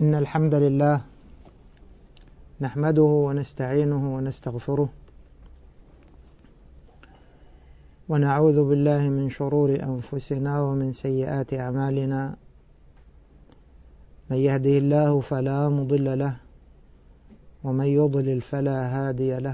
إن الحمد لله نحمده ونستعينه ونستغفره ونعوذ بالله من شرور أنفسنا ومن سيئات أعمالنا. من يهده الله فلا مضل له ومن يضلل فلا هادي له،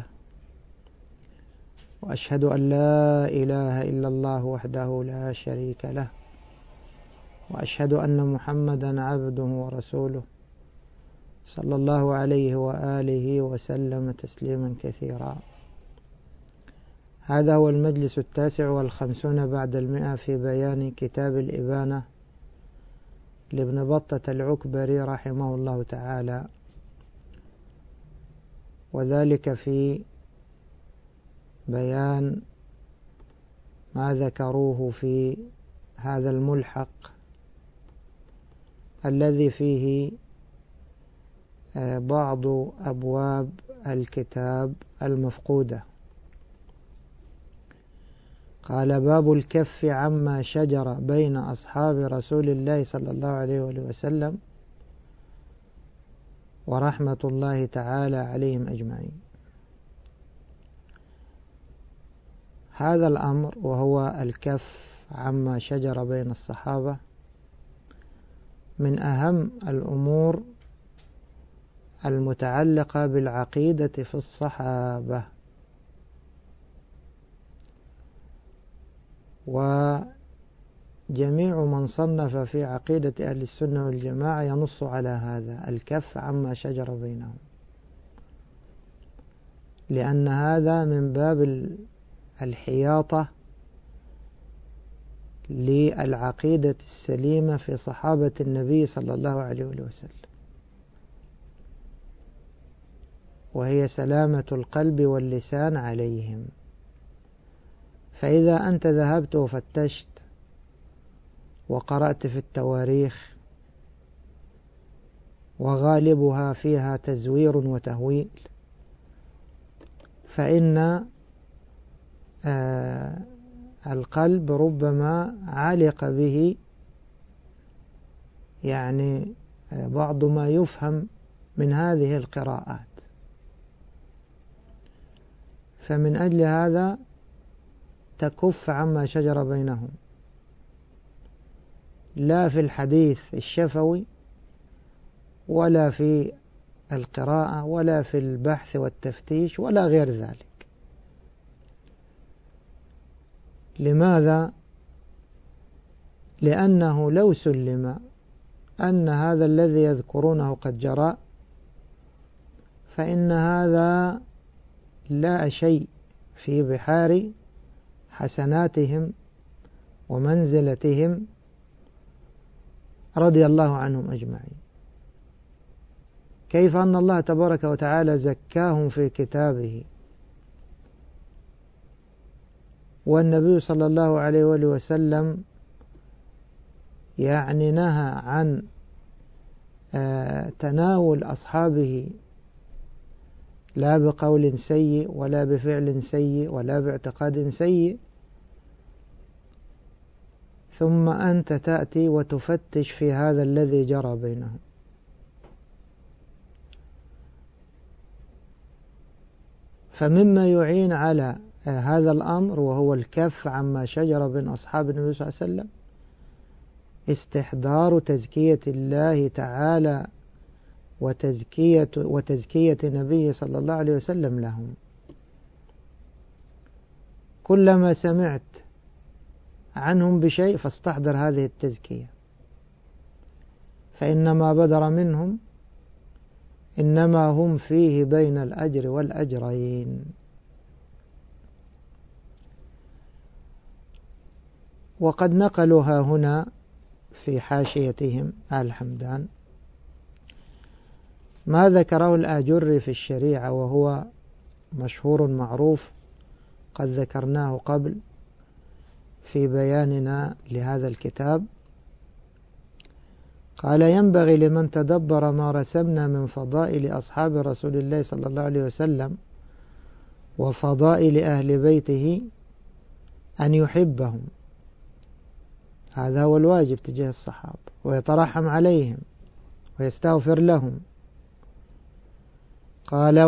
وأشهد أن لا إله إلا الله وحده لا شريك له، وأشهد أن محمدا عبده ورسوله صلى الله عليه وآله وسلم تسليما كثيرا. هذا هو المجلس 59 بعد 100 في بيان كتاب الإبانة لابن بطة العكبري رحمه الله تعالى، وذلك في بيان ما ذكروه في هذا الملحق الذي فيه بعض أبواب الكتاب المفقودة. قال: باب الكف عما شجر بين أصحاب رسول الله صلى الله عليه وسلم ورحمة الله تعالى عليهم أجمعين. هذا الأمر وهو الكف عما شجر بين الصحابة من أهم الأمور المتعلقة بالعقيدة في الصحابة، وجميع من صنف في عقيدة أهل السنة والجماعة ينص على هذا الكف عما شجر بينهم، لأن هذا من باب الحياطة للعقيدة السليمة في صحابة النبي صلى الله عليه وسلم، وهي سلامة القلب واللسان عليهم. فإذا أنت ذهبت وفتشت وقرأت في التواريخ وغالبها فيها تزوير وتهويل، فإن القلب ربما علق به يعني بعض ما يفهم من هذه القراءات. فمن أجل هذا تكف عما شجر بينهم، لا في الحديث الشفوي ولا في القراءة ولا في البحث والتفتيش ولا غير ذلك. لماذا؟ لأنه لو سلم أن هذا الذي يذكرونه قد جرى، فإن هذا لا شيء في بحار حسناتهم ومنزلتهم رضي الله عنهم أجمعين. كيف أن الله تبارك وتعالى زكاهم في كتابه، والنبي صلى الله عليه وسلم يعني نهى عن تناول أصحابه لا بقول سيء ولا بفعل سيء ولا باعتقاد سيء، ثم أنت تأتي وتفتش في هذا الذي جرى بينهم. فمما يعين على هذا الأمر وهو الكف عما شجر بين أصحاب النبي صلى الله عليه وسلم استحضار تزكية الله تعالى وتزكية نبيه صلى الله عليه وسلم لهم. كلما سمعت عنهم بشيء فاستحضر هذه التزكية، فإنما بدر منهم إنما هم فيه بين الأجر والأجرين. وقد نقلها هنا في حاشيتهم آل حمدان ما ذكره الآجري في الشريعة، وهو مشهور معروف قد ذكرناه قبل في بياننا لهذا الكتاب. قال: ينبغي لمن تدبر ما رسمنا من فضائل أصحاب رسول الله صلى الله عليه وسلم وفضائل أهل بيته أن يحبهم، هذا هو الواجب تجاه الصحابة، ويترحم عليهم ويستغفر لهم. قال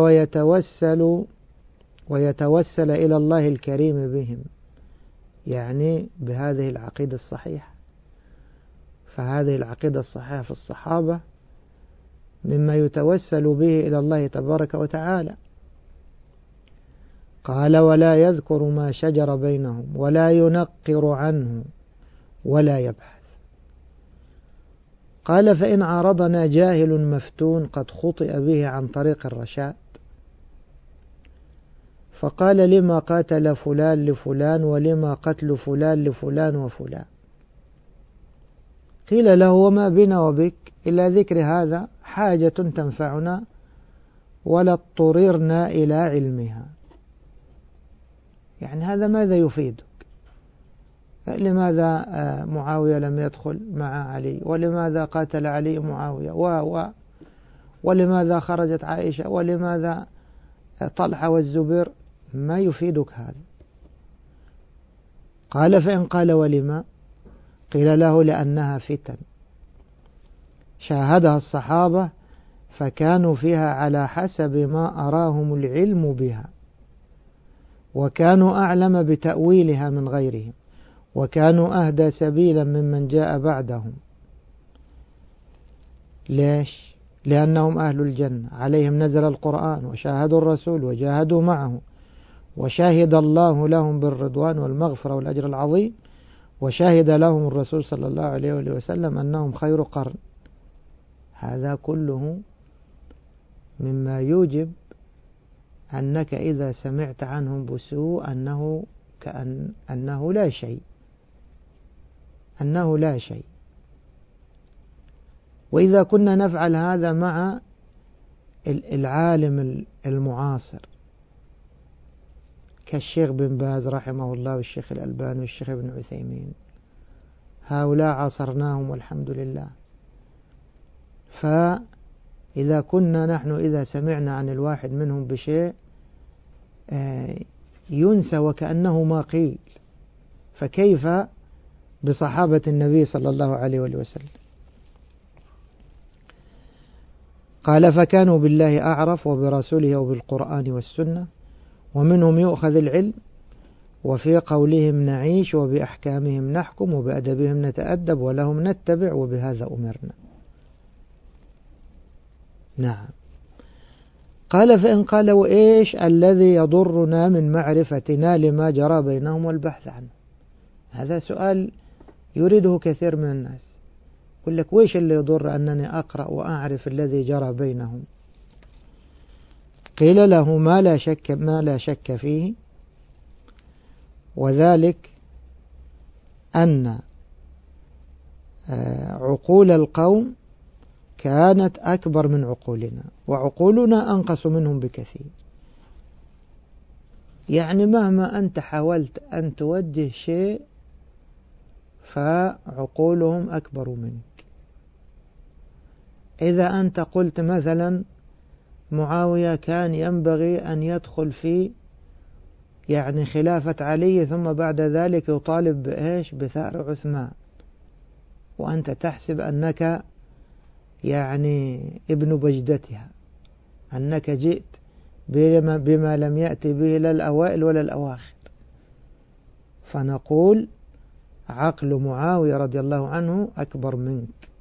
ويتوسل إلى الله الكريم بهم، يعني بهذه العقيدة الصحيحة. فهذه العقيدة الصحيحة في الصحابة مما يتوسل به إلى الله تبارك وتعالى. قال ولا يذكر ما شجر بينهم ولا ينقر عنه ولا يبحث. قال فإن عارضنا جاهل مفتون قد خطئ به عن طريق الرشاد، فقال لما قاتل فلان لفلان ولما قتل فلان لفلان وفلان. قيل له وما بنا وبك إلا ذكر هذا حاجة تنفعنا ولا اضطررنا إلى علمها. يعني هذا ماذا يفيدك؟ لماذا معاوية لم يدخل مع علي؟ ولماذا قاتل علي معاوية؟ ولماذا خرجت عائشة؟ ولماذا طلحة والزبير؟ ما يفيدك هذا. قال فإن قال ولما؟ قيل له لأنها فتن شاهدها الصحابة فكانوا فيها على حسب ما أراهم العلم بها، وكانوا أعلم بتأويلها من غيرهم، وكانوا أهدى سبيلا ممن جاء بعدهم. ليش؟ لأنهم أهل الجنة، عليهم نزل القرآن وشاهدوا الرسول وجاهدوا معه، وشاهد الله لهم بالرضوان والمغفرة والأجر العظيم، وشاهد لهم الرسول صلى الله عليه وسلم أنهم خير قرن. هذا كله مما يوجب أنك إذا سمعت عنهم بسوء أنه لا شيء، أنه لا شيء. وإذا كنا نفعل هذا مع العالم المعاصر كالشيخ بن باز رحمه الله والشيخ الألباني والشيخ ابن عثيمين، هؤلاء عاصرناهم والحمد لله. فإذا كنا نحن إذا سمعنا عن الواحد منهم بشيء ينسى وكأنه ما قيل، فكيف بصحابة النبي صلى الله عليه وسلم؟ قال فكانوا بالله أعرف وبرسوله وبالقرآن والسنة، ومنهم يؤخذ العلم، وفي قولهم نعيش وبأحكامهم نحكم وبأدبهم نتأدب ولهم نتبع وبهذا أمرنا. نعم. قال فإن قال وإيش الذي يضرنا من معرفتنا لما جرى بينهم والبحث عنه؟ هذا سؤال يريده كثير من الناس. يقول لك وإيش اللي يضر أنني أقرأ وأعرف الذي جرى بينهم؟ قيل له ما لا شك فيه، وذلك أن عقول القوم كانت أكبر من عقولنا، وعقولنا أنقص منهم بكثير. يعني مهما أنت حاولت أن توجه شيء فعقولهم أكبر منك. إذا أنت قلت مثلا معاوية كان ينبغي أن يدخل في يعني خلافة علي ثم بعد ذلك يطالب بإيش؟ بثأر عثمان، وأنت تحسب أنك يعني ابن بجدتها، أنك جئت بما لم يأتي به لا الأوائل ولا الأواخر. فنقول عقل معاوية رضي الله عنه أكبر منك،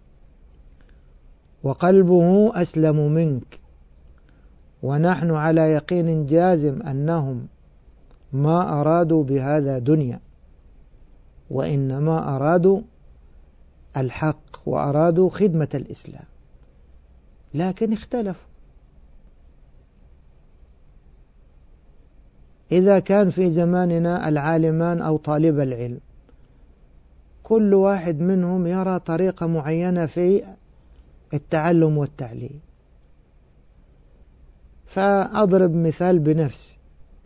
وقلبه أسلم منك، ونحن على يقين جازم أنهم ما أرادوا بهذا دنيا، وإنما أرادوا الحق وأرادوا خدمة الإسلام، لكن اختلفوا. إذا كان في زماننا العالمان أو طالب العلم كل واحد منهم يرى طريقة معينة في التعلم والتعليم، فأضرب مثال بنفسي.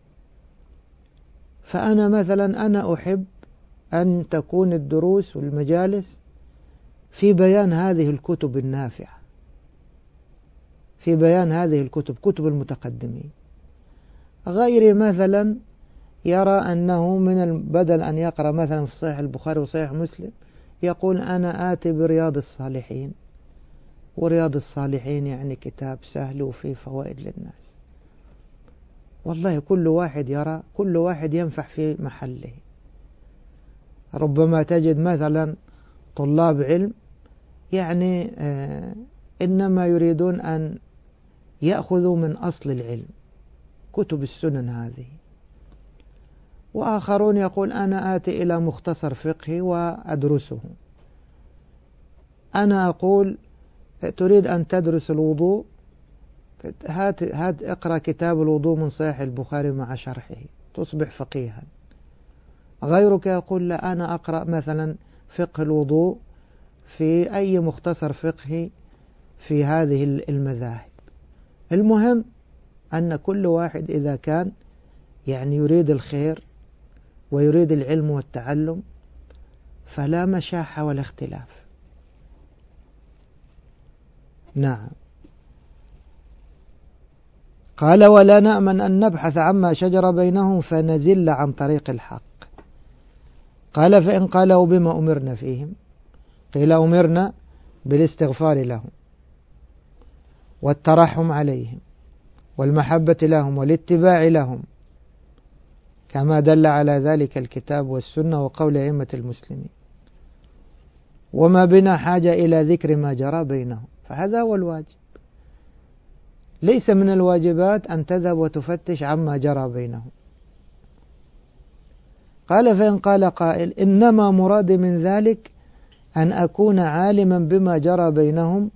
فأنا مثلا أنا أحب أن تكون الدروس والمجالس في بيان هذه الكتب النافعة، في بيان هذه الكتب، كتب المتقدمين. غيري مثلا يرى أنه من بدل أن يقرأ مثلا في صحيح البخاري وصحيح مسلم يقول أنا آتي برياض الصالحين ورياض الصالحين يعني كتاب سهل وفيه فوائد للناس. والله كل واحد يرى كل واحد ينفع في محله. ربما تجد مثلا طلاب علم يعني إنما يريدون أن يأخذوا من أصل العلم كتب السنن هذه، وآخرون يقول أنا آتي إلى مختصر فقهي وأدرسه. أنا أقول تريد أن تدرس الوضوء، هات اقرأ كتاب الوضوء من صحيح البخاري مع شرحه تصبح فقيها. غيرك يقول لا، أنا أقرأ مثلا فقه الوضوء في أي مختصر فقهي في هذه المذاهب. المهم أن كل واحد إذا كان يعني يريد الخير ويريد العلم والتعلم فلا مشاحة ولا اختلاف. نعم. قال ولا نأمن أن نبحث عما شجر بينهم فنزل عن طريق الحق. قال فإن قالوا بما أمرنا فيهم، قيل أمرنا بالاستغفار لهم والترحم عليهم والمحبة لهم والاتباع لهم كما دل على ذلك الكتاب والسنة وقول أئمة المسلمين، وما بنا حاجة إلى ذكر ما جرى بينهم، فهذا هو الواجب. ليس من الواجبات أن تذهب وتفتش عما جرى بينهم. قال فإن قال قائل إنما مراد من ذلك أن أكون عالما بما جرى بينهم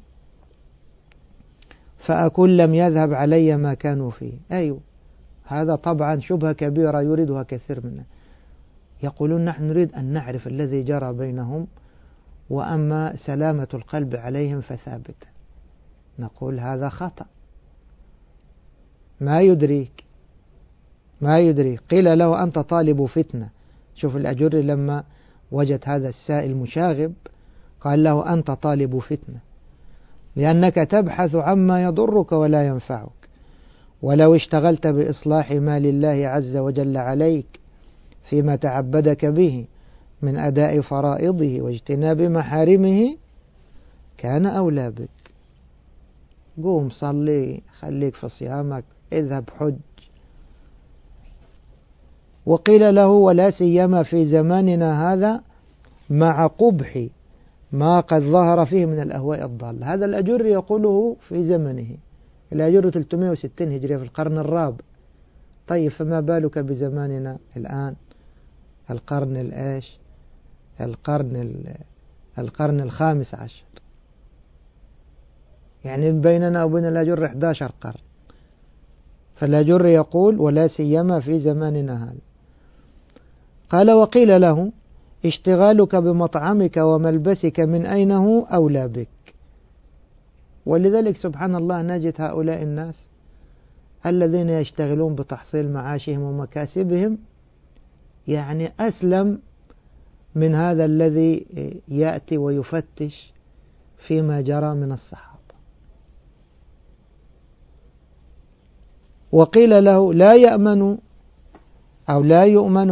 فأكون لم يذهب علي ما كانوا فيه. أيوه، هذا طبعا شبهة كبيرة يريدها كثير منا. يقولون نحن نريد أن نعرف الذي جرى بينهم، وأما سلامة القلب عليهم فثابتة. نقول هذا خطأ، ما يدريك. قيل له أنت طالب فتنة. شوف الأجر لما وجد هذا السائل مشاغب قال له أنت طالب فتنة، لأنك تبحث عما يضرك ولا ينفعك، ولو اشتغلت بإصلاح ما لله عز وجل عليك فيما تعبدك به من أداء فرائضه واجتناب محارمه كان أولى بك. قوم صلي، خليك في صيامك، اذهب حج. وقيل له ولا سيما في زماننا هذا مع قبح ما قد ظهر فيه من الأهواء الضالة. هذا الأجر يقوله في زمنه، الأجر 360 هجرية في القرن الرابع. طيب فما بالك بزماننا الآن، القرن الإيش؟ القرن الخامس عشر، يعني بيننا وبين الأجر 11 قرن. فالأجر يقول ولا سيما في زماننا هذا. قال وقيل له اشتغالك بمطعمك وملبسك من أين هو أولى بك. ولذلك سبحان الله نجد هؤلاء الناس الذين يشتغلون بتحصيل معاشهم ومكاسبهم يعني أسلم من هذا الذي يأتي ويفتش فيما جرى من الصحابة. وقيل له لا يأمن أو لا يؤمن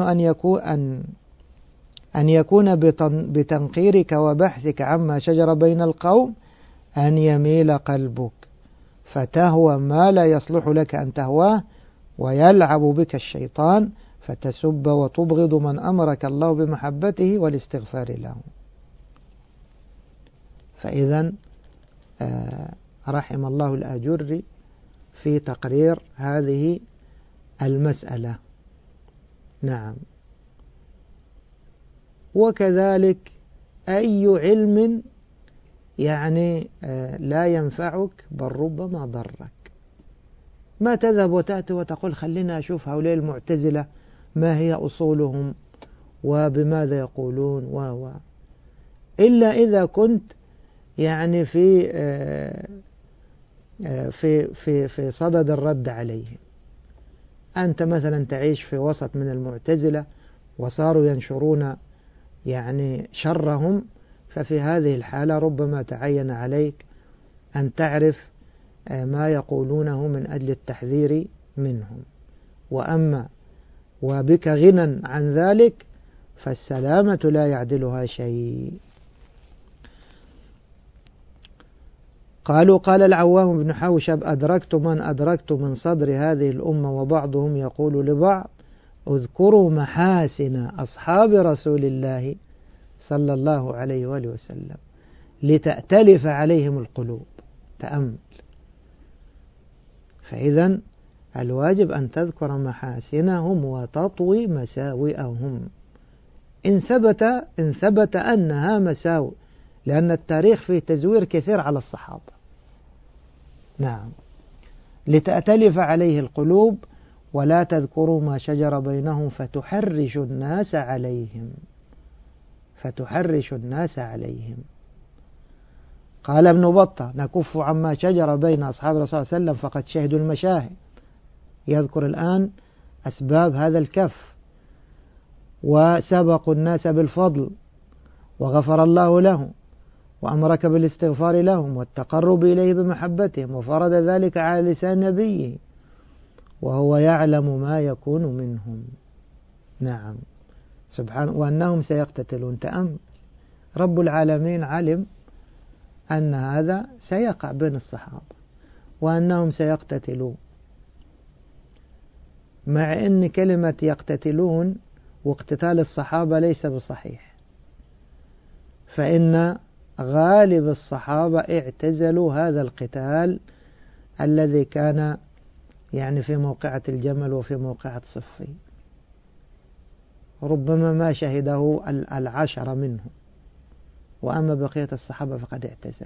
أن يكون بتنقيرك وبحثك عما شجر بين القوم أن يميل قلبك فتهوى ما لا يصلح لك أن تهواه، ويلعب بك الشيطان فتسب وتبغض من أمرك الله بمحبته والاستغفار له. فإذا رحم الله الآجري في تقرير هذه المسألة. نعم. وكذلك أي علم يعني لا ينفعك بل ربما ضرك. ما تذهب وتأتي وتقول خلينا أشوف هؤلاء المعتزلة ما هي أصولهم وبماذا يقولون إلا إذا كنت يعني في صدد الرد عليهم. أنت مثلا تعيش في وسط من المعتزلة وصاروا ينشرون يعني شرهم، ففي هذه الحالة ربما تعين عليك أن تعرف ما يقولونه من أجل التحذير منهم. وأما وبك غنى عن ذلك فالسلامة لا يعدلها شيء. قالوا قال العوام بن حوشب أدركت من أدركت من صدر هذه الأمة وبعضهم يقول لبعض اذكروا محاسن أصحاب رسول الله صلى الله عليه وآله وسلم لتأتلف عليهم القلوب. تأمل. فإذا الواجب أن تذكر محاسنهم وتطوي مساوئهم إن ثبت أنها مساوئ، لأن التاريخ فيه تزوير كثير على الصحابة. نعم. لتأتلف عليه القلوب ولا تذكروا ما شجر بينهم فتحرش الناس عليهم. قال ابن بطة نكف عما شجر بين أصحاب الرسول صلى الله عليه وسلم فقد شهدوا المشاهد. يذكر الآن أسباب هذا الكف. وسبقوا الناس بالفضل وغفر الله لهم وأمرك بالاستغفار لهم والتقرب إليه بمحبتهم وفرض ذلك على لسان نبيه وهو يعلم ما يكون منهم. نعم سبحانه. وأنهم سيقتتلون. تأمل. رب العالمين علم أن هذا سيقع بين الصحابة وأنهم سيقتتلون، مع أن كلمة يقتتلون واقتتال الصحابة ليس بصحيح، فإن غالب الصحابة اعتزلوا هذا القتال الذي كان يعني في موقعة الجمل وفي موقعة صفين، ربما ما شهده 10 منهم، وأما بقية الصحابة فقد اعتزل.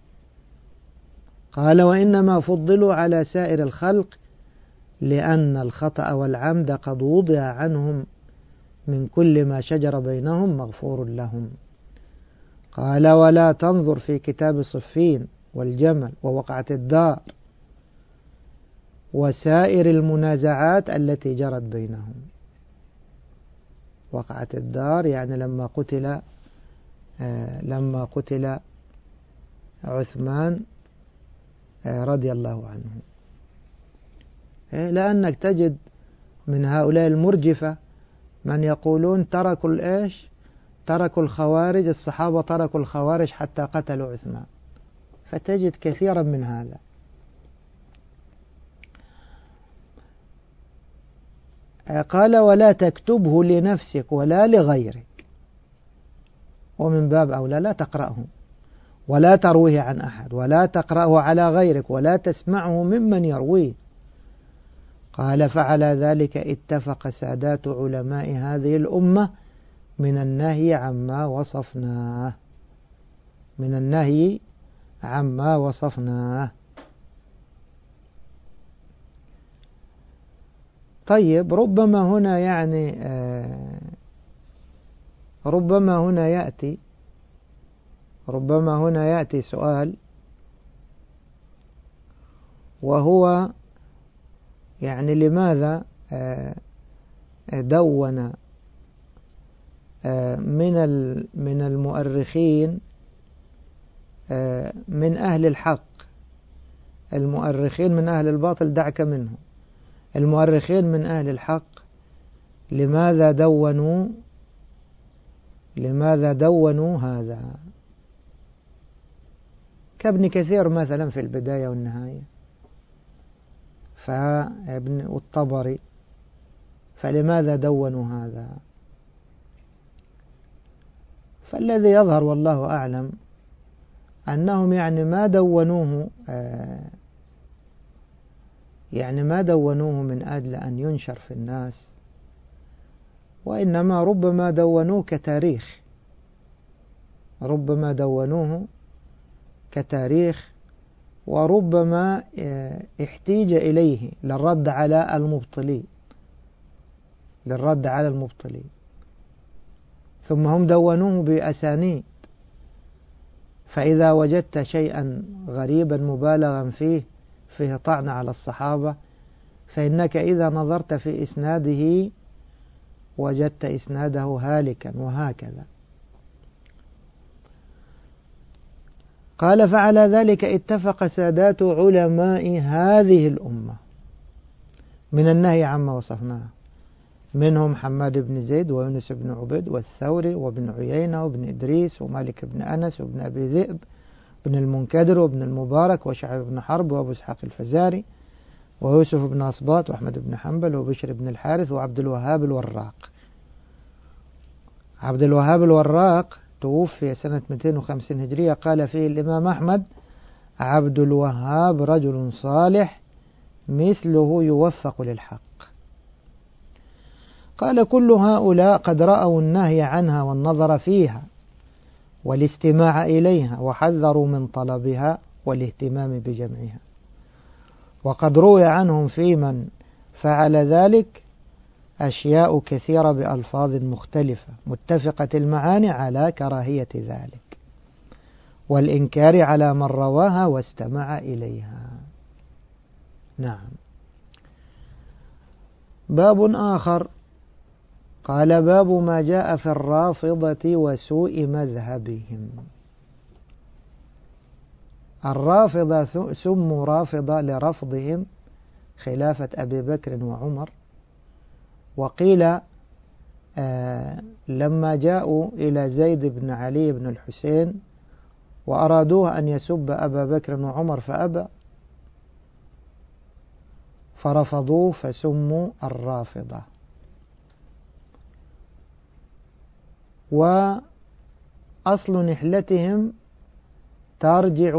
قال وإنما فضلوا على سائر الخلق لأن الخطأ والعمد قد وضع عنهم من كل ما شجر بينهم مغفور لهم. قال ولا تنظر في كتاب صفين والجمل ووقعة الدار وسائر المنازعات التي جرت بينهم. وقعة الدار يعني لما قتل عثمان رضي الله عنه. لأنك تجد من هؤلاء المرجفة من يقولون تركوا الخوارج، الصحابة تركوا الخوارج حتى قتلوا عثمان، فتجد كثيرا من هذا. قال ولا تكتبه لنفسك ولا لغيرك، ومن باب أولى لا تقرأه ولا ترويه عن أحد ولا تقرأه على غيرك ولا تسمعه ممن يرويه. قال فعلى ذلك اتفق سادات علماء هذه الأمة من النهي عما وصفناه. طيب ربما هنا يأتي سؤال، وهو يعني لماذا دون من المؤرخين من أهل الحق، المؤرخين من أهل الباطل دعك منهم، المؤرخين من أهل الحق لماذا دونوا هذا؟ كابن كثير مثلا في البداية والنهاية، والطبري، فلماذا دونوا هذا؟ فالذي يظهر والله أعلم أنهم يعني ما دونوه من أجل أن ينشر في الناس، وإنما ربما دونوه كتاريخ، وربما احتيج إليه للرد على المبطلين، ثم هم دونوه بأسانيد. فإذا وجدت شيئا غريبا مبالغا فيه طعن على الصحابة، فإنك إذا نظرت في إسناده وجدت إسناده هالكا، وهكذا. قال فعلى ذلك اتفق سادات علماء هذه الأمة من النهي عما وصفناه، منهم حماد بن زيد ويونس بن عبيد والثوري وابن عيينة وابن إدريس ومالك بن أنس وابن أبي ذئب بن المنكدر وابن المبارك وشعب بن حرب وأبو إسحاق الفزاري ويوسف بن أصباط وأحمد بن حنبل وبشر بن الحارث وعبد الوهاب الوراق. عبد الوهاب الوراق توفي سنة 250 هجرية. قال فيه الإمام أحمد: عبد الوهاب رجل صالح مثله يوفق للحق. قال: كل هؤلاء قد رأوا النهي عنها والنظر فيها والاستماع إليها وحذروا من طلبها والاهتمام بجمعها، وقد روي عنهم في من فعل ذلك أشياء كثيرة بألفاظ مختلفة متفقة المعاني على كراهية ذلك والإنكار على من رواها واستمع إليها. نعم. باب آخر قال: باب ما جاء في الرافضة وسوء مذهبهم. الرافضة سموا رافضة لرفضهم خلافة أبي بكر وعمر. وقيل لما جاءوا إلى زيد بن علي بن الحسين وأرادوه أن يسب أبا بكر وعمر فأبى فرفضوه فسموا الرافضة. وأصل نحلتهم ترجع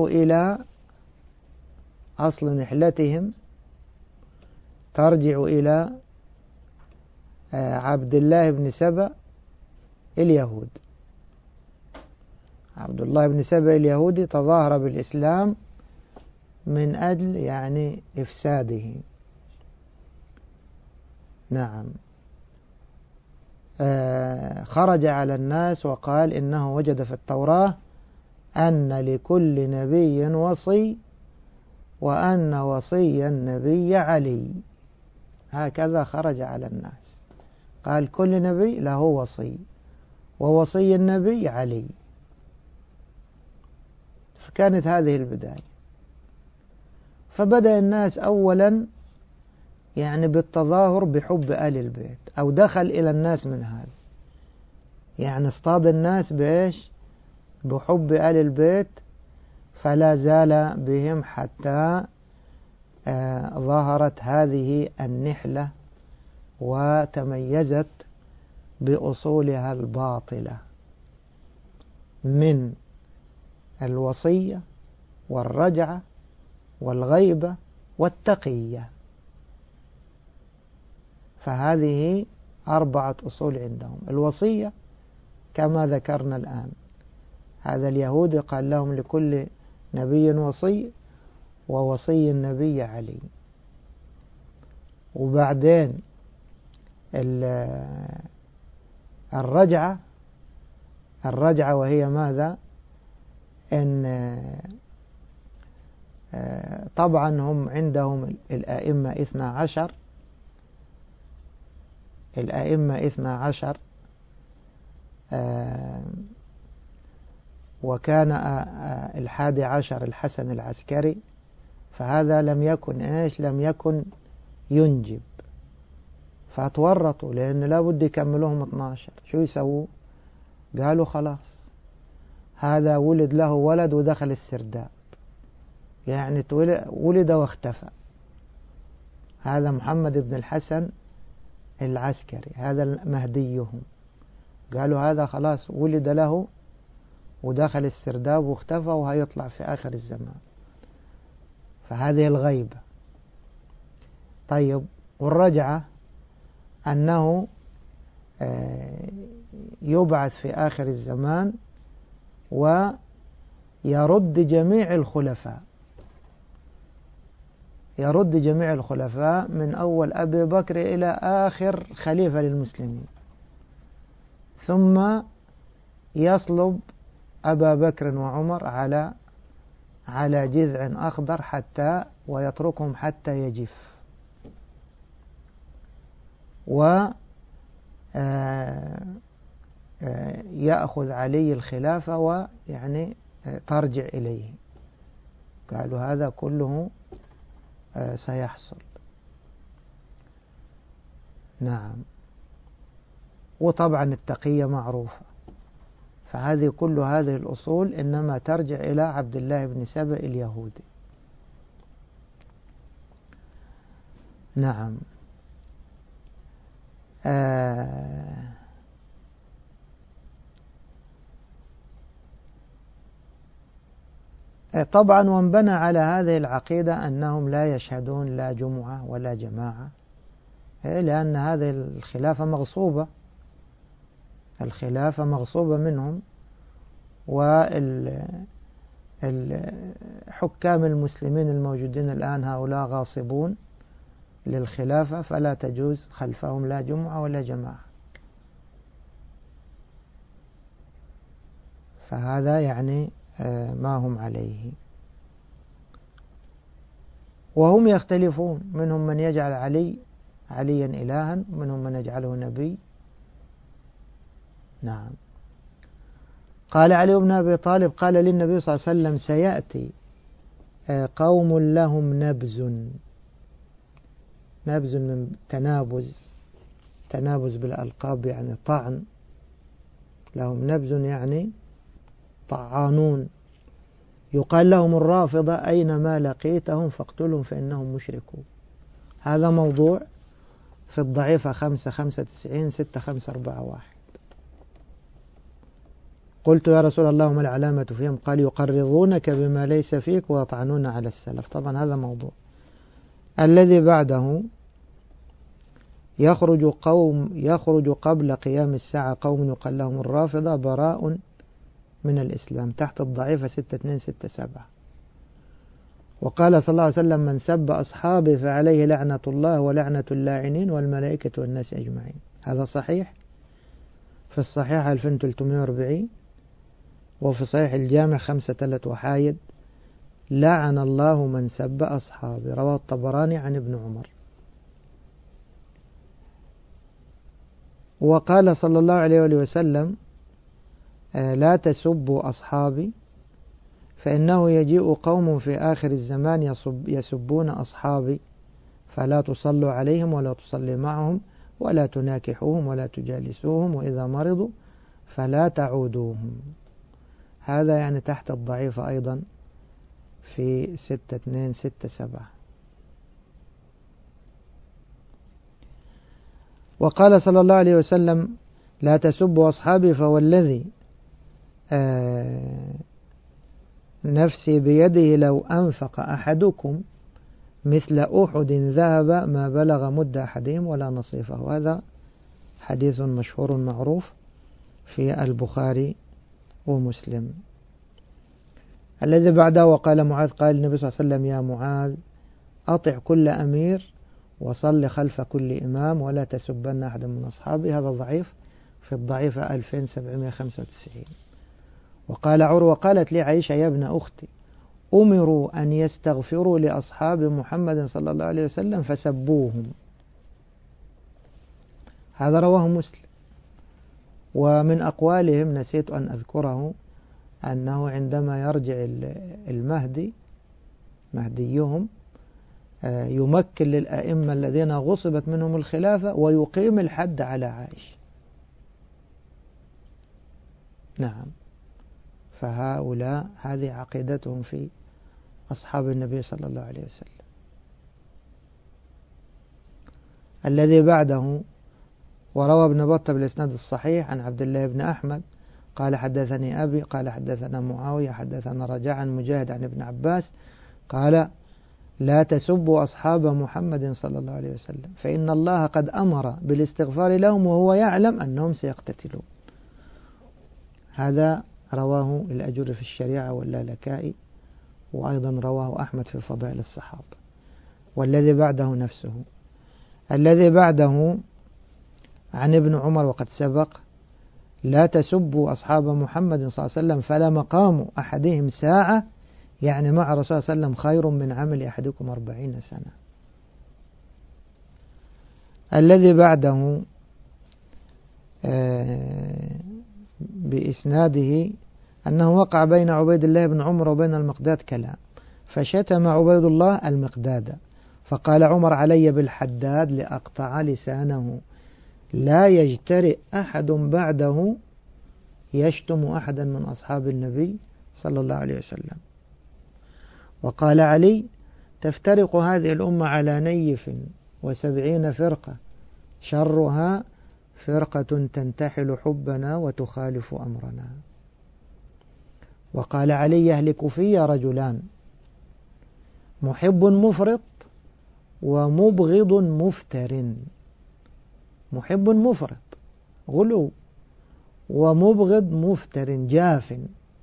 إلى عبد الله بن سبأ اليهود. عبد الله بن سبأ اليهودي تظاهر بالإسلام من أجل إفساده. نعم. خرج على الناس وقال إنه وجد في التوراة أن لكل نبي وصي وأن وصي النبي علي. هكذا خرج على الناس، قال كل نبي له وصي ووصي النبي علي. فكانت هذه البداية. فبدأ الناس أولا بالتظاهر بحب آل البيت، أو دخل إلى الناس من هذا، اصطاد الناس بإيش؟ بحب آل البيت، فلا زال بهم حتى ظهرت هذه النحلة وتميزت بأصولها الباطلة من الوصية والرجعة والغيبة والتقية. فهذه 4 أصول عندهم. الوصية كما ذكرنا الآن، هذا اليهود قال لهم لكل نبي وصي ووصي النبي علي. وبعدين الرجعة وهي ماذا؟ إن طبعا هم عندهم الأئمة 12، وكان 11 الحسن العسكري، فهذا لم يكن ينجب، فتورطوا لأن لا بد يكملوهم 12. شو يسووا؟ قالوا خلاص هذا ولد له ولد ودخل السرداب، ولد واختفى. هذا محمد بن الحسن العسكري، هذا مهديهم. قالوا هذا خلاص ولد له ودخل السرداب واختفى وهيطلع في آخر الزمان. فهذه الغيبة. طيب، والرجعة أنه يبعث في آخر الزمان ويرد جميع الخلفاء من أول أبي بكر إلى آخر خليفة للمسلمين، ثم يصلب أبا بكر وعمر على جذع أخضر ويتركهم حتى يجف، ويأخذ علي الخلافة ترجع إليه. قالوا هذا كله سيحصل. نعم. وطبعا التقية معروفة، فهذه كل هذه الأصول إنما ترجع إلى عبد الله بن سبأ اليهودي. نعم. طبعا وانبنى على هذه العقيدة أنهم لا يشهدون لا جمعة ولا جماعة، لأن هذه الخلافة مغصوبة منهم، والحكام المسلمين الموجودين الآن هؤلاء غاصبون للخلافة، فلا تجوز خلفهم لا جمعة ولا جماعة. فهذا يعني ما هم عليه. وهم يختلفون، منهم من يجعل عليا إلها، منهم من يجعله نبي. نعم. قال علي بن أبي طالب قال للنبي صلى الله عليه وسلم: سيأتي قوم لهم نبز من تنابز بالألقاب، يعني طعن، لهم نبز يعني طعانون، يقال لهم الرافضة: أينما لقيتهم فاقتلهم فإنهم مشركون. هذا موضوع في الضعيفة 595 6541. قلت: يا رسول الله ما العلامة فيهم؟ قال: يقرضونك بما ليس فيك ويطعنون على السلف. طبعا هذا موضوع. الذي بعده: يخرج قبل قيام الساعة قوم يقال لهم الرافضة براء من الإسلام، تحت الضعيفة 6267. وقال صلى الله عليه وسلم: من سب أصحابي فعليه لعنة الله ولعنة اللاعنين والملائكة والناس أجمعين. هذا صحيح في الصحيح 2340، وفي صحيح الجامع 5-3 وحايد: لعن الله من سب أصحابي، رواه الطبراني عن ابن عمر. وقال صلى الله عليه وسلم: لا تسبوا أصحابي فإنه يجيء قوم في آخر الزمان يسبون أصحابي فلا تصلوا عليهم ولا تصلي معهم ولا تناكحوهم ولا تجالسوهم، وإذا مرضوا فلا تعودوهم. هذا يعني تحت الضعيفة أيضا في 6267. وقال صلى الله عليه وسلم: لا تسبوا أصحابي فوالذي نفسي بيده لو أنفق أحدكم مثل أحد ذهب ما بلغ مد أحدهم ولا نصيفه. هذا حديث مشهور معروف في البخاري ومسلم. الذي بعده: وقال معاذ قال النبي صلى الله عليه وسلم: يا معاذ أطع كل أمير وصل خلف كل إمام ولا تسبن أحد من أصحابه. هذا ضعيف في الضعيفة 2795. وقال عروة: قالت لي عائشة: يا ابن أختي أمروا أن يستغفروا لأصحاب محمد صلى الله عليه وسلم فسبوهم. هذا رواه مسلم. ومن أقوالهم نسيت أن أذكره أنه عندما يرجع المهدي مهديهم يمكن للأئمة الذين غصبت منهم الخلافة ويقيم الحد على عائشة. نعم. فهؤلاء هذه عقيدتهم في أصحاب النبي صلى الله عليه وسلم. الذي بعده: وروى ابن بطة بالإسناد الصحيح عن عبد الله بن أحمد قال حدثني أبي قال حدثنا معاوية حدثنا رجاء عن مجاهد عن ابن عباس قال: لا تسبوا أصحاب محمد صلى الله عليه وسلم فإن الله قد أمر بالاستغفار لهم وهو يعلم أنهم سيقتتلون. هذا رواه الأجر في الشريعة واللالكائي، وأيضا رواه أحمد في فضائل الصحابة. والذي بعده نفسه. الذي بعده عن ابن عمر وقد سبق: لا تسبوا أصحاب محمد صلى الله عليه وسلم فلا مقام أحدهم ساعة، يعني مع رسول الله صلى الله عليه وسلم خير من عمل أحدكم 40 سنة. الذي بعده بإسناده أنه وقع بين عبيد الله بن عمر وبين المقداد كلام، فشتم عبيد الله المقداد فقال عمر: علي بالحداد لأقطع لسانه لا يجترئ أحد بعده يشتم أحدا من أصحاب النبي صلى الله عليه وسلم. وقال علي: تفترق هذه الأمة على نيف 70 فرقة شرها فرقة تنتحل حبنا وتخالف أمرنا. وقال علي: يهلك في رجلان: محب مفرط ومبغض مفتر. محب مفرط غلو، ومبغض مفتر جاف.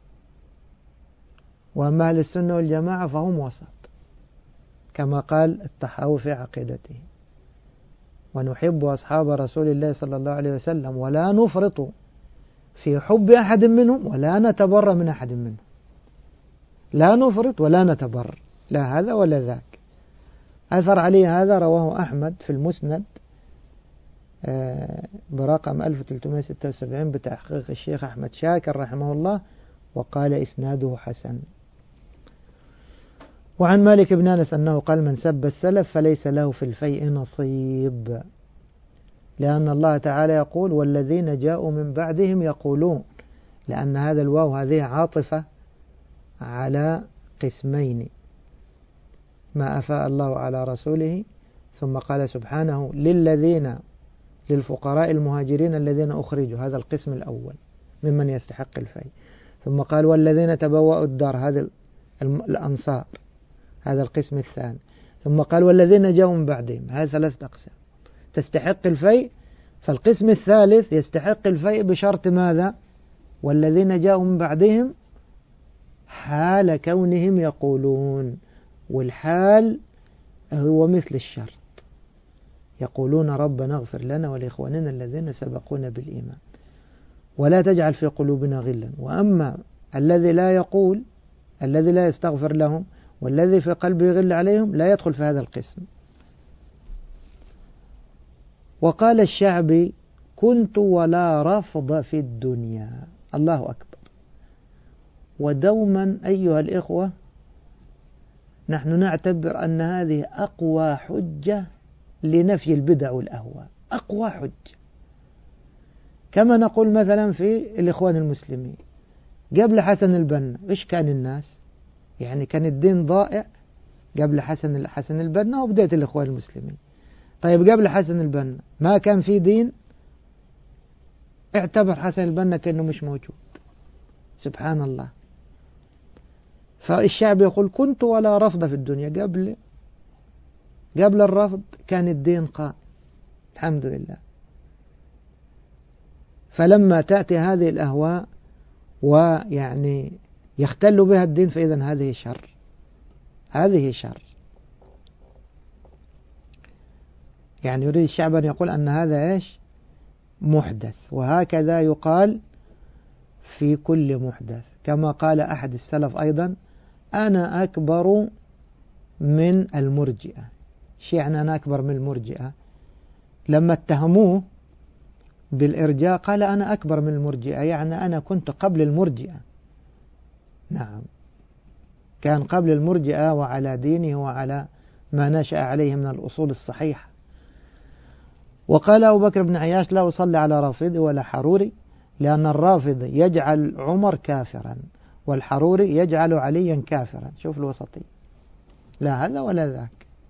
وأما أهل السنة والجماعة فهم وسط، كما قال الطحاوي في عقيدته: ونحب أصحاب رسول الله صلى الله عليه وسلم ولا نفرط في حب أحد منهم ولا نتبر من أحد منهم. لا نفرط ولا نتبر، لا هذا ولا ذاك. أثر عليه هذا رواه أحمد في المسند برقم 1376 بتحقيق الشيخ أحمد شاكر رحمه الله، وقال إسناده حسن. وعن مالك بن أنس أنه قال: من سب السلف فليس له في الفيء نصيب، لأن الله تعالى يقول: والذين جاءوا من بعدهم يقولون، لأن هذا الواو هذه عاطفة على قسمين: ما أفاء الله على رسوله، ثم قال سبحانه: للفقراء المهاجرين الذين أخرجوا، هذا القسم الأول ممن يستحق الفيء. ثم قال: والذين تبوأوا الدار، هذا الأنصار، هذا القسم الثاني. ثم قال: والذين جاءوا من بعدهم، هذا 3 أقسام تستحق الفيء. فالقسم الثالث يستحق الفيء بشرط ماذا؟ والذين جاءوا من بعدهم حال كونهم يقولون، والحال هو مثل الشرط، يقولون ربنا اغفر لنا ولإخواننا الذين سبقونا بالإيمان ولا تجعل في قلوبنا غلا. وأما الذي لا يقول، الذي لا يستغفر لهم والذي في قلبه غل عليهم، لا يدخل في هذا القسم. وقال الشعبي: كنت ولا رفض في الدنيا. الله أكبر. ودوما أيها الإخوة نحن نعتبر أن هذه أقوى حجة لنفي البدع والأهواء، أقوى حجة. كما نقول مثلا في الإخوان المسلمين قبل حسن البنا، إيش كان الناس؟ يعني كان الدين ضائع قبل حسن البنا وبداية الإخوان المسلمين. طيب قبل حسن البنا ما كان في دين، اعتبر حسن البنا كأنه مش موجود. سبحان الله. فالشعب يقول: كنت ولا رفض في الدنيا. قبل الرفض كان الدين قائم الحمد لله. فلما تأتي هذه الأهواء ويعني يختل بها الدين، فإذن هذه شر، هذه شر. يعني يريد الشعب أن يقول أن هذا إيش؟ محدث. وهكذا يقال في كل محدث، كما قال أحد السلف أيضا: أنا أكبر من المرجئة. شيء يعني أنا أكبر من المرجئة؟ لما اتهموه بالإرجاء قال: أنا أكبر من المرجئة، يعني أنا كنت قبل المرجئة. نعم، كان قبل المرجئة وعلى دينه وعلى ما نشأ عليه من الأصول الصحيحة. وقال أبو بكر بن عياش: لا أصلي على رافضي ولا حروري، لأن الرافض يجعل عمر كافرا والحروري يجعل عليا كافرا. شوف الوسطي، لا هذا ولا ذاك.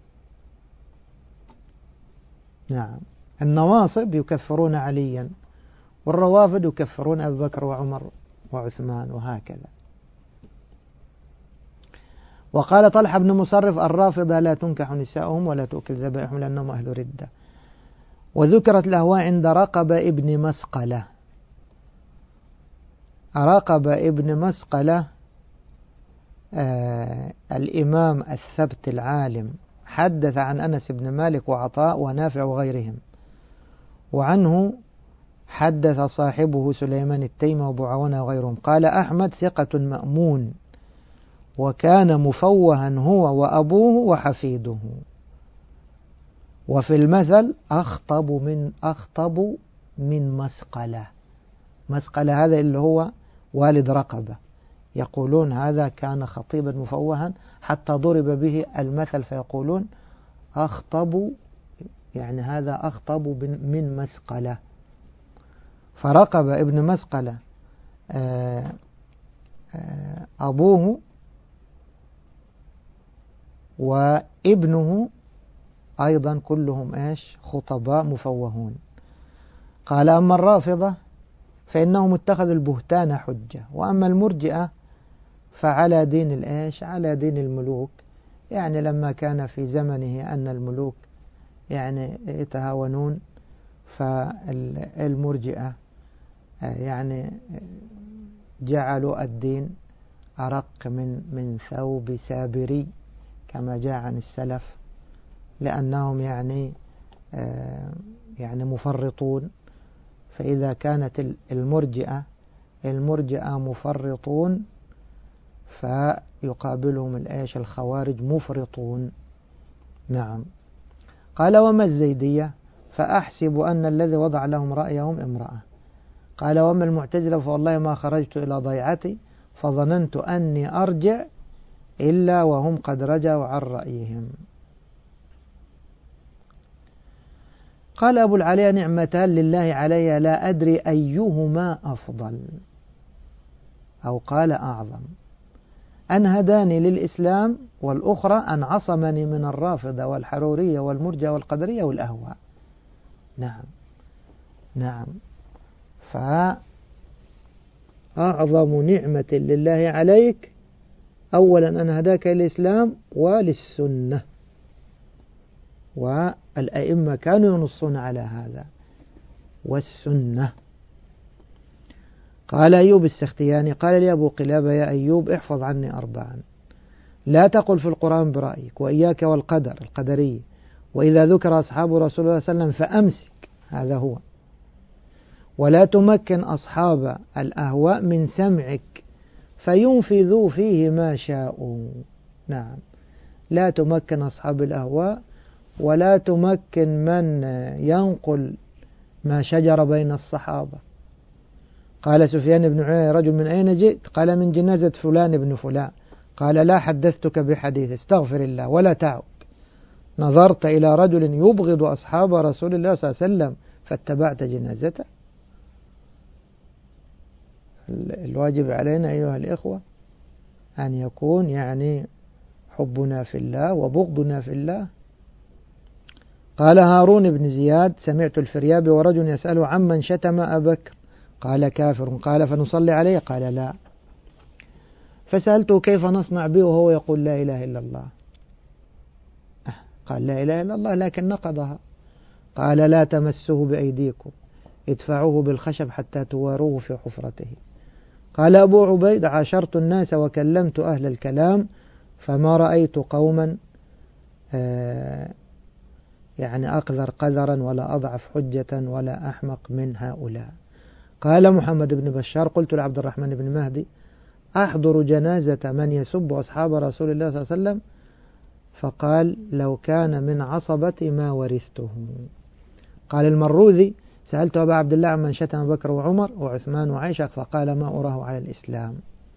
نعم، النواصب يكفرون عليا، والروافض يكفرون أبو بكر وعمر وعثمان، وهكذا. وقال طلحة بن مصرف: الرافضة لا تنكح نساؤهم ولا تؤكل ذبائحهم لأنهم أهل ردة. وذكرت الأهواء عند رقبة ابن مسقلة. رقبة ابن مسقلة الإمام الثبت العالم، حدث عن أنس بن مالك وعطاء ونافع وغيرهم، وعنه حدث صاحبه سليمان التيمي وابو عوانة وغيرهم. قال أحمد: ثقة مأمون، وكان مفوها هو وأبوه وحفيده. وفي المثل: أخطب من مسقلة. مسقلة هذا اللي هو والد رقبة، يقولون هذا كان خطيبا مفوها حتى ضرب به المثل، فيقولون أخطب، يعني هذا أخطب من مسقلة. فرقبة ابن مسقلة أبوه وابنه أيضا كلهم خطباء مفوهون. قال أما الرافضة فإنهم اتخذوا البهتان حجة، وأما المرجئة فعلى دين على دين الملوك، يعني لما كان في زمنه أن الملوك يعني يتهاونون، فالمرجئة يعني جعلوا الدين أرق من ثوب سابري كما جاء عن السلف، لأنهم يعني مفرطون. فإذا كانت المرجئة مفرطون فيقابلهم الخوارج مفرطون. نعم. قال وما الزيدية فأحسب أن الذي وضع لهم رأيهم امرأة. قال وما المعتزلة فوالله ما خرجت إلى ضيعتي فظننت أني أرجع إلا وهم قد رجعوا عن رأيهم. قال أبو العليا نعمتان لله علي لا أدري أيهما أفضل، أو قال أعظم، أن هداني للإسلام، والأخرى أن عصمني من الرافضة والحرورية والمرجئة والقدرية والأهواء. نعم. فأعظم نعمة لله عليك أولا أن هداك للإسلام وللسنة، والأئمة كانوا ينصون على هذا والسنة. قال أيوب السختياني قال لي أبو قلابة يا أيوب احفظ عني أربعا: لا تقل في القرآن برأيك، وإياك والقدر القدرية، وإذا ذكر أصحاب رسول الله صلى الله عليه وسلم فأمسك، هذا هو، ولا تمكن أصحاب الأهواء من سمعك فينفذوا فيه ما شاءوا. نعم، لا تمكن أصحاب الأهواء ولا تمكن من ينقل ما شجر بين الصحابة. قال سفيان بن عيينة رجل من أين جئت؟ قال من جنازة فلان بن فلان. قال لا حدثتك بحديث، استغفر الله ولا تعد. نظرت إلى رجل يبغض أصحاب رسول الله صلى الله عليه وسلم فاتبعت جنازته. الواجب علينا أيها الإخوة أن يكون يعني حبنا في الله وبغضنا في الله. قال هارون بن زياد سمعت الفريابي ورجل يسأله عمن شتم أبا بكر، قال كافر. قال فنصلي عليه؟ قال لا. فسألته كيف نصنع به وهو يقول لا إله إلا الله؟ قال لا إله إلا الله لكن نقضها. قال لا تمسوه بأيديكم، ادفعوه بالخشب حتى تواروه في حفرته. قال أبو عبيد عاشرت الناس وكلمت أهل الكلام فما رأيت قوما يعني أقذر قذرا ولا أضعف حجة ولا أحمق من هؤلاء. قال محمد بن بشار قلت لعبد الرحمن بن مهدي أحضر جنازة من يسب أصحاب رسول الله صلى الله عليه وسلم؟ فقال لو كان من عصبتي ما ورثته. قال المروذي سألت أبا عبد الله عمن شتم بكر وعمر وعثمان وعائشة فقال ما أراه على الإسلام.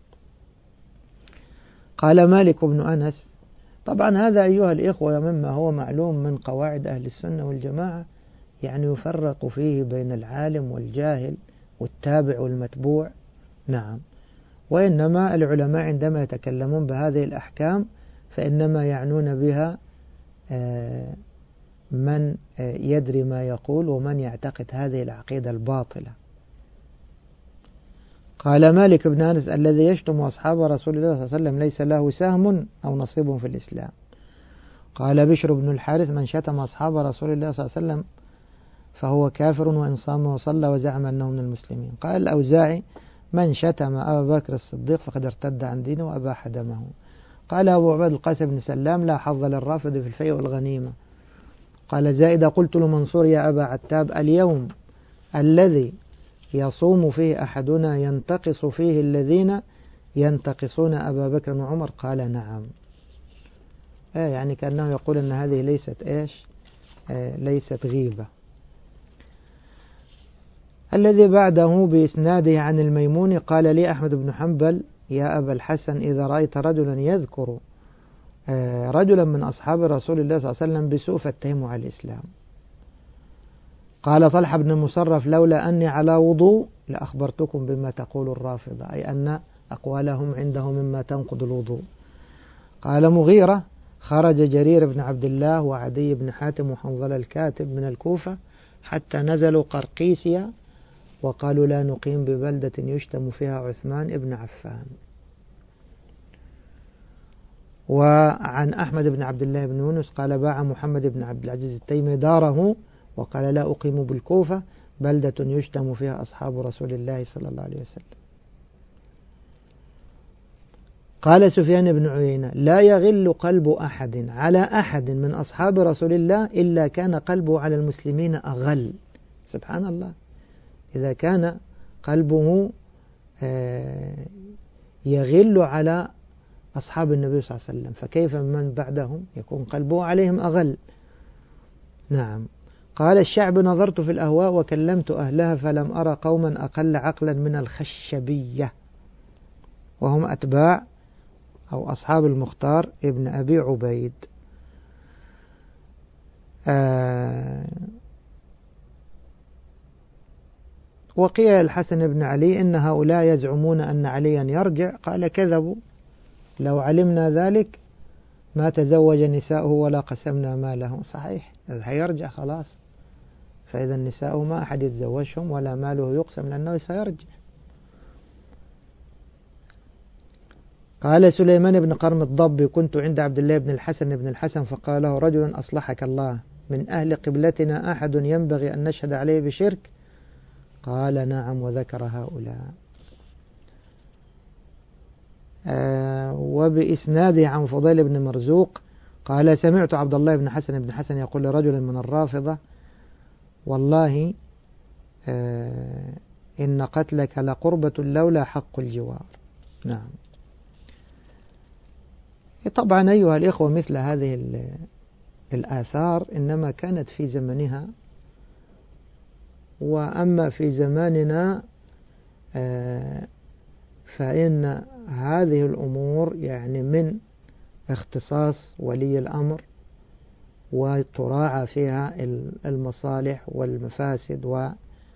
قال مالك بن أنس طبعا هذا أيها الإخوة مما هو معلوم من قواعد أهل السنة والجماعة، يعني يفرق فيه بين العالم والجاهل والتابع والمتبوع. نعم، وإنما العلماء عندما يتكلمون بهذه الأحكام فإنما يعنون بها من يدري ما يقول ومن يعتقد هذه العقيدة الباطلة. قال مالك بن أنس الذي يشتم أصحاب رسول الله صلى الله عليه وسلم ليس له سهم أو نصيب في الإسلام. قال بشر بن الحارث من شتم أصحاب رسول الله صلى الله عليه وسلم فهو كافر وإن صام وصلى وزعم أنه من المسلمين. قال الأوزاعي من شتم أبا بكر الصديق فقد ارتد عن دينه وأباح دمه. قال أبو عبيد القاسم بن سلام لا حظ للرافض في الفيء والغنيمة. قال زائدة قلت لمنصور يا أبا عتاب اليوم الذي يصوم فيه أحدنا ينتقص فيه الذين ينتقصون أبا بكر وعمر؟ قال نعم. يعني كأنه يقول أن هذه ليست ليست غيبة. الذي بعده بإسناده عن الميمون قال لي أحمد بن حنبل يا أبا الحسن إذا رأيت رجلا يذكر رجلا من أصحاب رسول الله صلى الله عليه وسلم بسوء فاتهمه على الإسلام. قال طلحة بن مصرف لولا أني على وضوء لأخبرتكم بما تقول الرافضة، أي أن أقوالهم عنده مما تنقض الوضوء. قال مغيرة خرج جرير بن عبد الله وعدي بن حاتم وحنظلة الكاتب من الكوفة حتى نزلوا قرقيسيا وقالوا لا نقيم ببلدة يشتم فيها عثمان ابن عفان. وعن أحمد بن عبد الله بن يونس قال باع محمد بن عبد العزيز التيمي داره وقال لا أقيم بالكوفة بلدة يشتم فيها أصحاب رسول الله صلى الله عليه وسلم. قال سفيان بن عيينة لا يغل قلب أحد على أحد من أصحاب رسول الله إلا كان قلبه على المسلمين أغل. سبحان الله، إذا كان قلبه يغل على أصحاب النبي صلى الله عليه وسلم فكيف من بعدهم يكون قلبه عليهم أغل. نعم. قال الشعب نظرت في الأهواء وكلمت أهلها فلم أرى قوما أقل عقلا من الخشبية، وهم أتباع أو أصحاب المختار ابن أبي عبيد. وقيل الحسن بن علي إن هؤلاء يزعمون أن عليا يرجع، قال كذبوا، لو علمنا ذلك ما تزوج نساؤه ولا قسمنا ماله. صحيح، إذا هيرجع خلاص، فإذا نساؤه ما أحد يتزوجهم ولا ماله يقسم لأنه سيرجع. قال سليمان بن قرم الضبي كنت عند عبد الله بن الحسن فقال له رجل أصلحك الله من أهل قبلتنا أحد ينبغي أن نشهد عليه بشرك؟ قال نعم، وذكر هؤلاء. وبإسناده عن فضيل بن مرزوق قال سمعت عبد الله بن حسن يقول لرجل من الرافضة والله إن قتلك لقربة لولا حق الجوار. نعم. طبعا أيها الإخوة مثل هذه الآثار إنما كانت في زمنها، وأما في زماننا فإن هذه الأمور يعني من اختصاص ولي الأمر وتراعى فيها المصالح والمفاسد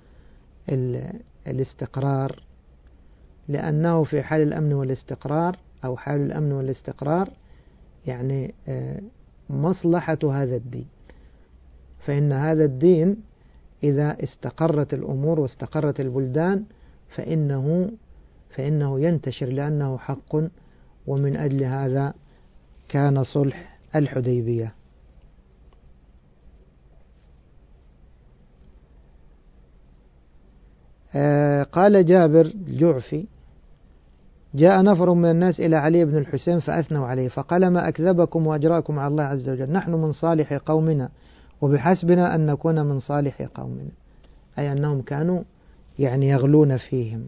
والاستقرار، لأنه في حال الأمن والاستقرار أو حال الأمن والاستقرار يعني مصلحة هذا الدين. فإن هذا الدين إذا استقرت الأمور واستقرت البلدان فإنه ينتشر لأنه حق، ومن أجل هذا كان صلح الحديبية. قال جابر الجعفي جاء نفر من الناس إلى علي بن الحسين فأثنوا عليه فقال ما أكذبكم وأجراكم على الله عز وجل، نحن من صالح قومنا وبحسبنا أن نكون من صالح قومنا، أي أنهم كانوا يعني يغلون فيهم.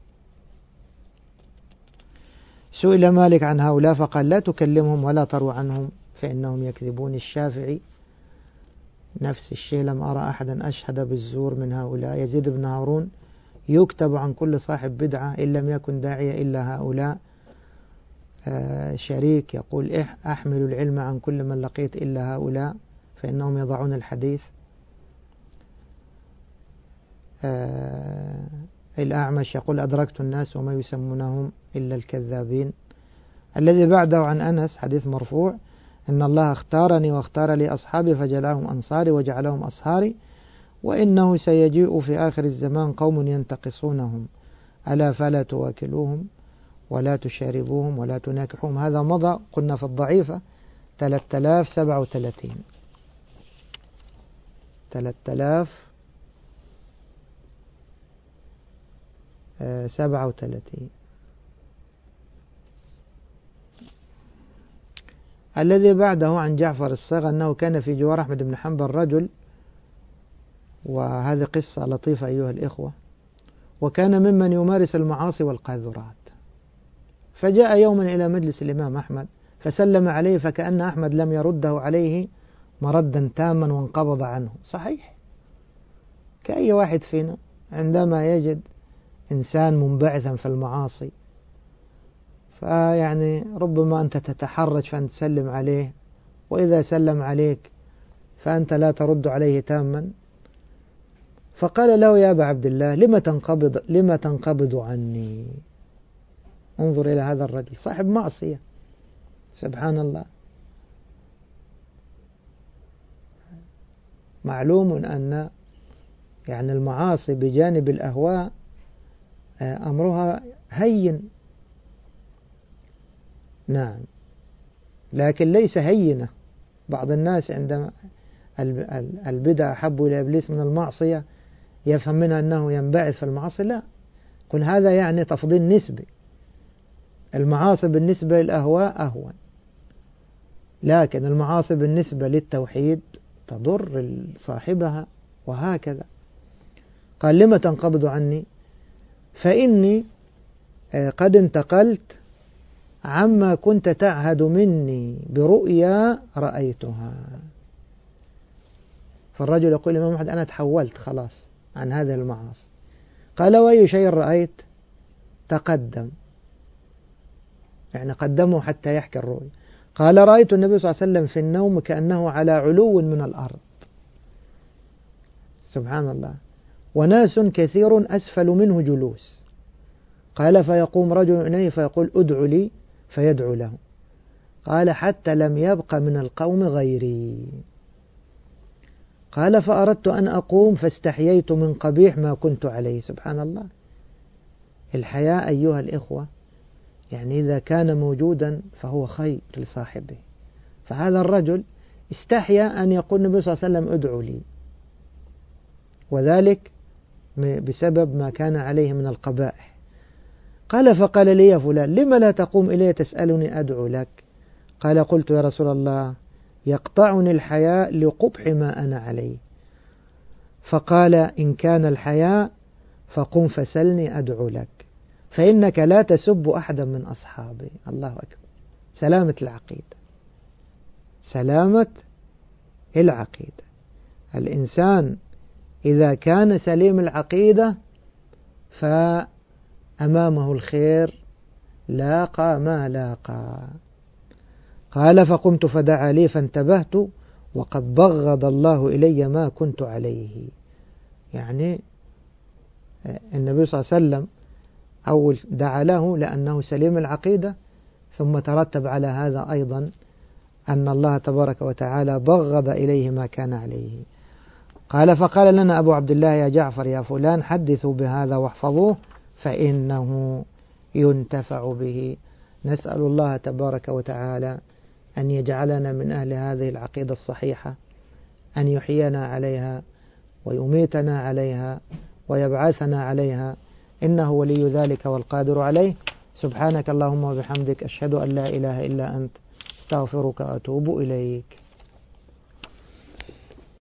سئل مالك عن هؤلاء فقال لا تكلمهم ولا تروا عنهم فإنهم يكذبون. الشافعي نفس الشيء، لم أرى أحدا أشهد بالزور من هؤلاء. يزيد بن هارون يكتب عن كل صاحب بدعة إن لم يكن داعية إلا هؤلاء. شريك يقول أحمل العلم عن كل من لقيت إلا هؤلاء فإنهم يضعون الحديث. الأعمش يقول أدركت الناس وما يسمونهم إلا الكذابين. الذي بعده عن أنس حديث مرفوع إن الله اختارني واختار لي أصحابي فجعلهم أنصاري وجعلهم أصهاري، وإنه سيجيء في آخر الزمان قوم ينتقصونهم ألا فلا تواكلوهم ولا تشاربوهم ولا تناكحوهم. هذا مضى قلنا في الضعيفة 3037 3037. الذي بعده عن جعفر الصاغ أنه كان في جوار أحمد بن حنبل رجل، وهذه قصة لطيفة أيها الإخوة، وكان ممن يمارس المعاصي والقاذورات، فجاء يوما إلى مجلس الإمام أحمد فسلم عليه فكأن أحمد لم يرده عليه مردا تاما وانقبض عنه. صحيح، كأي واحد فينا عندما يجد إنسان منبعثا في المعاصي فيعني ربما أنت تتحرج فأن تسلم عليه، وإذا سلم عليك فأنت لا ترد عليه تاما، فقال له يا أبا عبد الله لما تنقبض عني؟ انظر إلى هذا الرجل صاحب معصية، سبحان الله. معلوم أن يعني المعاصي بجانب الأهواء أمرها هين، نعم، لكن ليس هينة. بعض الناس عندما البدع أحب إلى إبليس من المعصية يفهم منها أنه ينبعث في المعاصي، لا، كل هذا يعني تفضيل نسبي. المعاصي بالنسبة للأهواء أهون، لكن المعاصي بالنسبة للتوحيد تضر صاحبها، وهكذا. قال لما تنقبض عني؟ فإني قد انتقلت عما كنت تعهد مني برؤيا رأيتها. فالرجل يقول الإمام أحمد أنا تحولت خلاص عن هذه المعاصي. قال وأي شيء رأيت؟ تقدم، يعني قدمه حتى يحكي الرؤيا. قال رأيت النبي صلى الله عليه وسلم في النوم كأنه على علو من الأرض، سبحان الله، وناس كثير أسفل منه جلوس. قال فيقوم رجل إليه فيقول ادع لي فيدعو له. قال حتى لم يبق من القوم غيري. قال فأردت أن أقوم فاستحييت من قبيح ما كنت عليه. سبحان الله، الحياء أيها الإخوة يعني إذا كان موجودا فهو خير لصاحبه. فهذا الرجل استحيا أن يقول النبي صلى الله عليه وسلم ادعو لي، وذلك بسبب ما كان عليه من القبائح. قال فقال لي يا فلان لما لا تقوم إلي تسألني أدعو لك؟ قال قلت يا رسول الله يقطعني الحياء لقبح ما أنا عليه. فقال إن كان الحياء فقم فسلني أدعو لك، فإنك لا تسب أحدا من أصحابي. الله أكبر، سلامة العقيدة، سلامة العقيدة. الإنسان إذا كان سليم العقيدة فأمامه الخير لاقى ما لاقى. قال فقمت فدعا لي فانتبهت وقد بغض الله إلي ما كنت عليه. يعني النبي صلى الله عليه وسلم أول دعا له لأنه سليم العقيدة، ثم ترتب على هذا أيضا أن الله تبارك وتعالى بغض إليه ما كان عليه. قال فقال لنا أبو عبد الله يا جعفر يا فلان حدثوا بهذا واحفظوه فإنه ينتفع به. نسأل الله تبارك وتعالى أن يجعلنا من أهل هذه العقيدة الصحيحة، أن يحيينا عليها ويميتنا عليها ويبعثنا عليها، إنه ولي ذلك والقادر عليه. سبحانك اللهم وبحمدك أشهد أن لا إله إلا أنت استغفرك وأتوب إليك.